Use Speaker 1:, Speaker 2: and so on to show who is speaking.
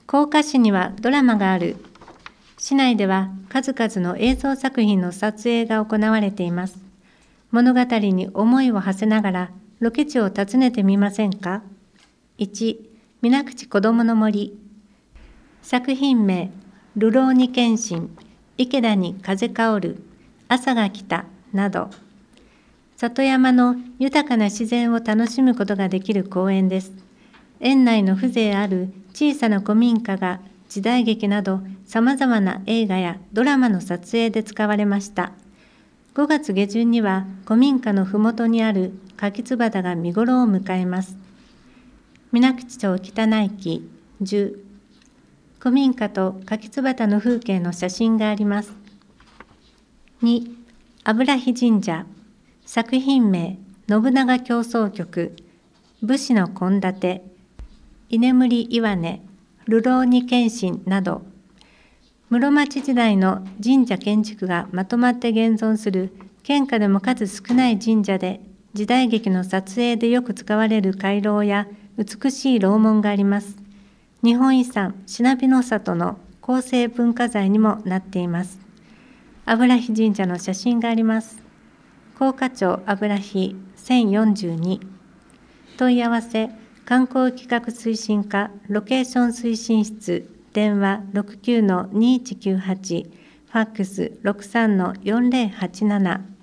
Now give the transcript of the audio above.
Speaker 1: 甲賀市にはドラマがある。市内では数々の映像作品の撮影が行われています。物語に思いを馳せながらロケ地を訪ねてみませんか。1、水口こどもの森。作品名、流浪に剣心、池田に風薫る、朝が来たなど、里山の豊かな自然を楽しむことができる公園です。園内の風情ある小さな古民家が時代劇などさまざまな映画やドラマの撮影で使われました。5月下旬には古民家のふもとにある柿つばたが見頃を迎えます。水口町北内記10、古民家と柿つばたの風景の写真があります。2、油火神社。作品名、信長競争曲、武士の献立、居眠り岩根、流浪に剣心など、室町時代の神社建築がまとまって現存する県下でも数少ない神社で、時代劇の撮影でよく使われる回廊や美しい楼門があります。日本遺産しなびの里の構成文化財にもなっています。油火神社の写真があります。甲賀町油火1042。問い合わせ観光企画推進課ロケーション推進室、電話 69-2198、ファックス 63-4087。